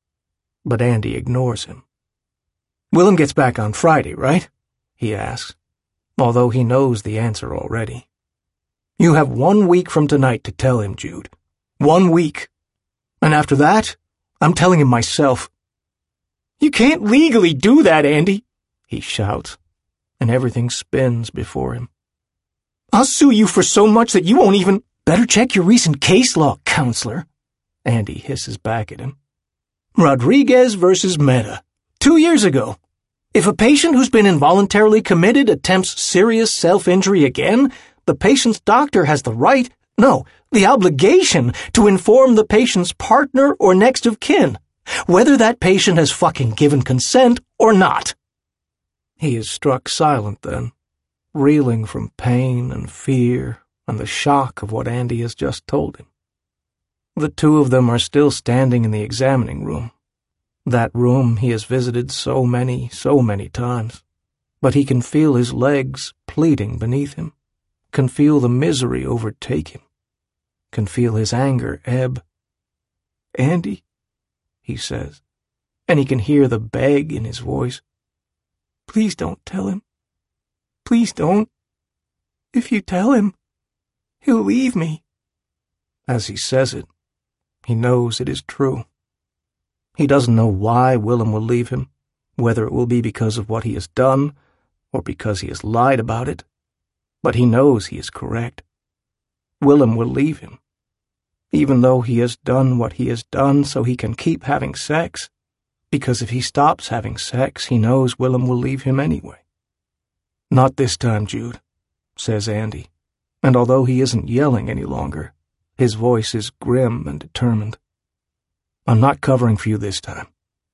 But Andy ignores him. "Willem gets back on Friday, right?" he asks, although he knows the answer already. "You have 1 week from tonight to tell him, Jude. 1 week. And after that, I'm telling him myself." "You can't legally do that, Andy," he shouts, and everything spins before him. "I'll sue you for so much that you won't even—" "Better check your recent case law, counselor," Andy hisses back at him. "Rodriguez versus Mehta, 2 years ago. If a patient who's been involuntarily committed attempts serious self-injury again, the patient's doctor has the right, no, the obligation to inform the patient's partner or next of kin, whether that patient has fucking given consent or not." He is struck silent then, reeling from pain and fear and the shock of what Andy has just told him. The two of them are still standing in the examining room, that room he has visited so many times, but he can feel his legs pleating beneath him, can feel the misery overtake him, can feel his anger ebb. "Andy," he says, and he can hear the beg in his voice. "Please don't tell him. Please don't. If you tell him, he'll leave me." As he says it, he knows it is true. He doesn't know why Willem will leave him, whether it will be because of what he has done or because he has lied about it, but he knows he is correct. Willem will leave him, even though he has done what he has done so he can keep having sex, because if he stops having sex, he knows Willem will leave him anyway. "Not this time, Jude," says Andy, and although he isn't yelling any longer, his voice is grim and determined. "I'm not covering for you this time.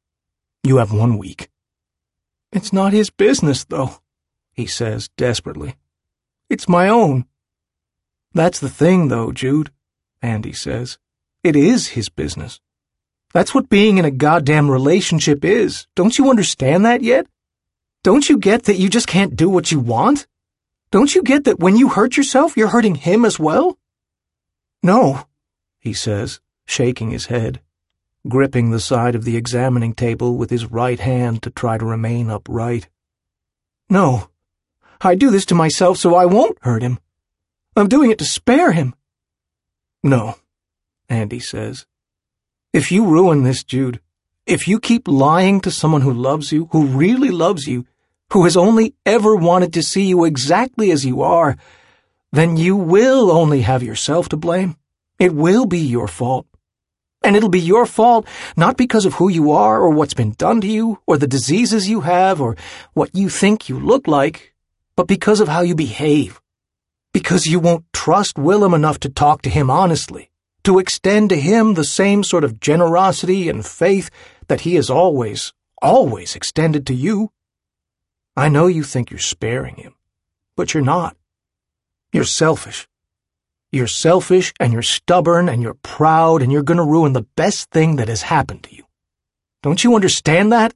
You have 1 week. "It's not his business, though," he says desperately. "It's my own." "That's the thing, though, Jude," Andy says. "It is his business. That's what being in a goddamn relationship is. Don't you understand that yet? Don't you get that you just can't do what you want? Don't you get that when you hurt yourself, you're hurting him as well?" "No," he says, shaking his head, gripping the side of the examining table with his right hand to try to remain upright. "No, I do this to myself so I won't hurt him. I'm doing it to spare him." No, Andy says. If you ruin this, Jude, if you keep lying to someone who loves you, who really loves you, who has only ever wanted to see you exactly as you are, then you will only have yourself to blame. It will be your fault. And it'll be your fault not because of who you are or what's been done to you or the diseases you have or what you think you look like, but because of how you behave. Because you won't trust Willem enough to talk to him honestly, to extend to him the same sort of generosity and faith that he has always extended to you. I know you think you're sparing him, but you're not. You're selfish. You're selfish, and you're stubborn, and you're proud, and you're going to ruin the best thing that has happened to you. Don't you understand that?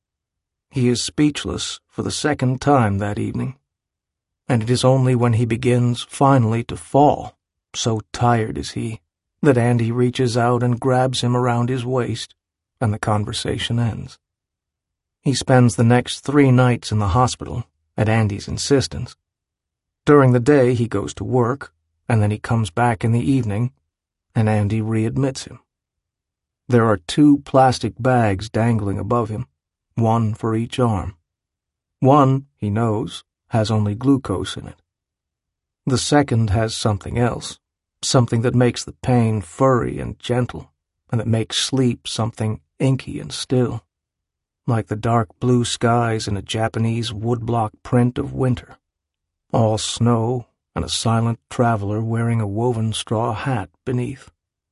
He is speechless for the second time that evening, and it is only when he begins finally to fall, so tired is he, that Andy reaches out and grabs him around his waist, and the conversation ends. He spends the next 3 nights in the hospital, at Andy's insistence. During the day he goes to work, and then he comes back in the evening, and Andy readmits him. There are 2 plastic bags dangling above him, one for each arm. One, he knows, has only glucose in it. The second has something else, something that makes the pain furry and gentle, and that makes sleep something inky and still, like the dark blue skies in a Japanese woodblock print of winter, all snow and a silent traveler wearing a woven straw hat beneath.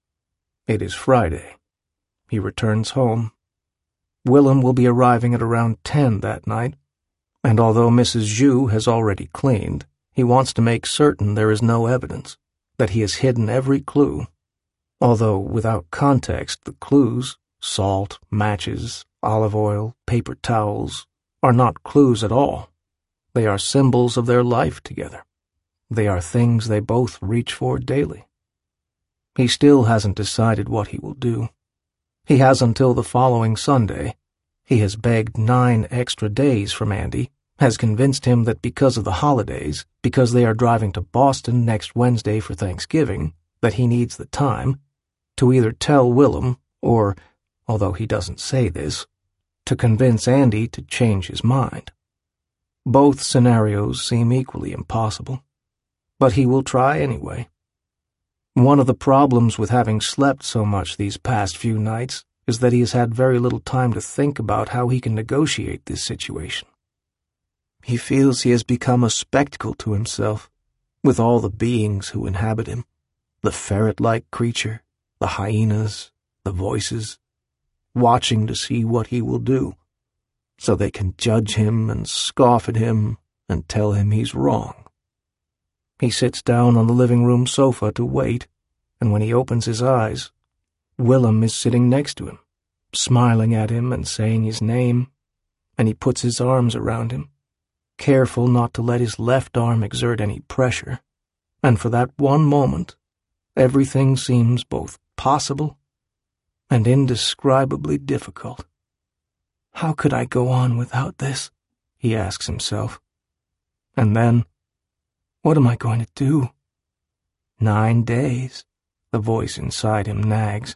It is Friday. He returns home. Willem will be arriving at around 10 that night, and although Mrs. Zhu has already cleaned, he wants to make certain there is no evidence, that he has hidden every clue, although without context the clues, salt, matches, olive oil, paper towels, are not clues at all. They are symbols of their life together. They are things they both reach for daily. He still hasn't decided what he will do. He has until the following Sunday. He has begged 9 extra days from Andy, has convinced him that because of the holidays, because they are driving to Boston next Wednesday for Thanksgiving, that he needs the time to either tell Willem or, although he doesn't say this, to convince Andy to change his mind. Both scenarios seem equally impossible, but he will try anyway. One of the problems with having slept so much these past few nights is that he has had very little time to think about how he can negotiate this situation. He feels he has become a spectacle to himself, with all the beings who inhabit him, the ferret-like creature, the hyenas, the voices, watching to see what he will do, so they can judge him and scoff at him and tell him he's wrong. He sits down on the living room sofa to wait, and when he opens his eyes, Willem is sitting next to him, smiling at him and saying his name, and he puts his arms around him, careful not to let his left arm exert any pressure, and for that one moment, everything seems both possible and indescribably difficult. How could I go on without this? He asks himself. And then, what am I going to do? 9 days, the voice inside him nags.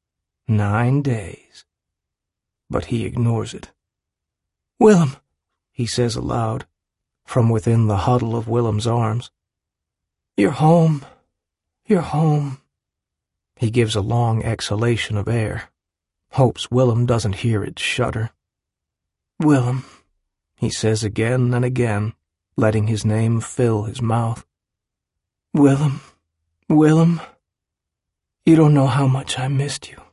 9 days. But he ignores it. Willem, he says aloud, from within the huddle of Willem's arms. You're home. You're home. He gives a long exhalation of air, hopes Willem doesn't hear it shudder. Willem, he says again and again, letting his name fill his mouth. Willem, Willem, you don't know how much I missed you.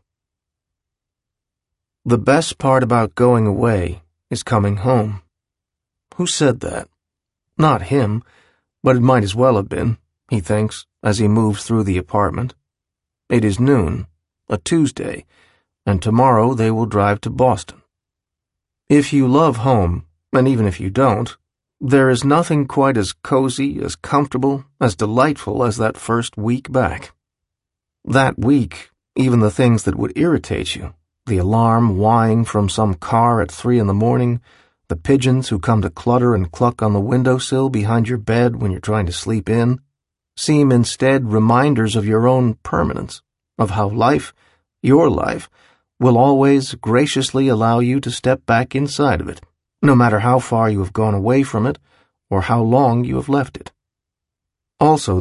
The best part about going away is coming home. Who said that? Not him, but it might as well have been, he thinks, as he moves through the apartment. It is noon, a Tuesday, and tomorrow they will drive to Boston. If you love home, and even if you don't, there is nothing quite as cozy, as comfortable, as delightful as that first week back. That week, even the things that would irritate you, the alarm whining from some car at 3 a.m, the pigeons who come to clutter and cluck on the windowsill behind your bed when you're trying to sleep in, seem instead reminders of your own permanence, of how life, your life, will always graciously allow you to step back inside of it, no matter how far you have gone away from it or how long you have left it. Also,